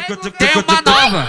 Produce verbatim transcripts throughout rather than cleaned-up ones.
tem uma nova.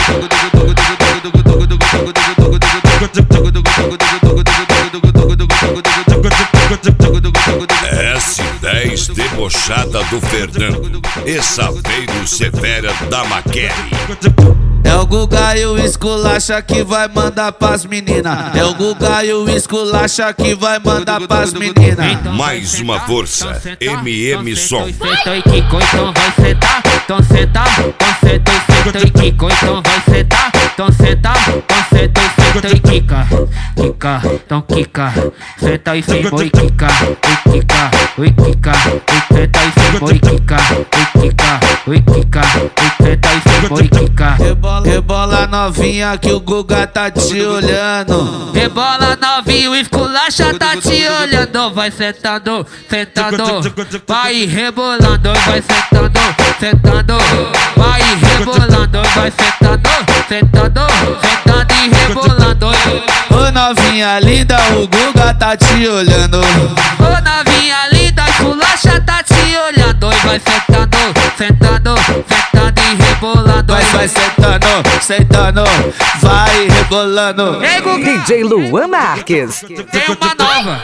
S dez debochada do Fernando e Saveiro Severa da Maquere. É o Guga e o esculacha que vai mandar pras meninas. É o Guga e o esculacha que vai mandar pras meninas. Mais uma força, M M Som. Senta e quico, então vai sentar. Então senta, então senta e senta e quico, então vai sentar. Então senta, então senta e senta e quica. Quica, então quica. Senta e senta e quica. E quica, e quica. E senta e senta e quica. E quica, e quica. E senta e senta e quica. Rebola novinha que o Guga tá te olhando. Rebola novinho, o esculacha tá te olhando. Vai sentando, sentando. Vai rebolando, vai sentando, sentando. Vai rebolando, vai sentando, sentando. Sentando e rebolando. Ô novinha linda, o Guga tá te olhando. Ô novinha linda, o esculacha tá te olhando. E vai sentando, sentando, sentando e rebolando. Vai, vai sentando, sentando, vai rebolando. D J Luan Marques. Tem uma nova.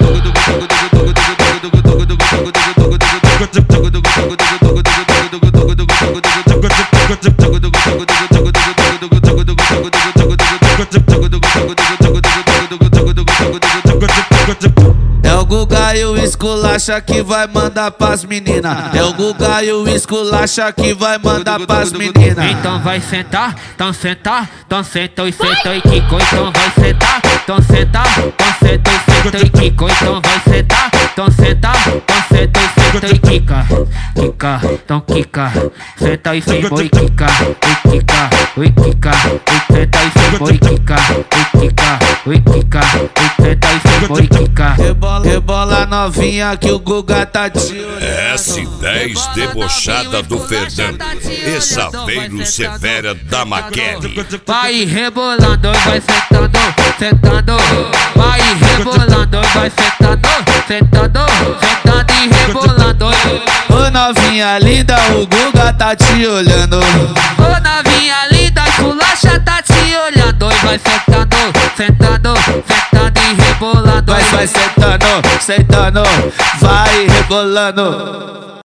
É o Guga e o esculacha que vai mandar pras meninas. É o Guga e o esculacha que vai mandar pras meninas. Então vai sentar, então sentar, então senta e senta e quico, então vai sentar, então sentar, então senta e senta e quico, então vai sentar, então sentar, então senta e senta e quica. Quica, então quica, senta e senta e quica, e quica, e quica, e senta e senta e quica, e quica, e quica, e senta e senta e quica. Rebola, rebola novinha que o Guga tá te olhando. S dez debochada do Fernando e Saveiro Severa da Maquere. Vai rebolando, vai sentando, sentando. Vai rebolando, vai sentando, sentando. Sentando e rebolando. Ô novinha linda, o Guga tá te olhando. Ô novinha linda, a esculacha tá te olhando. E vai sentando, sentando, sentando e rebolando. Vai, vai sentando, sentando, vai rebolando.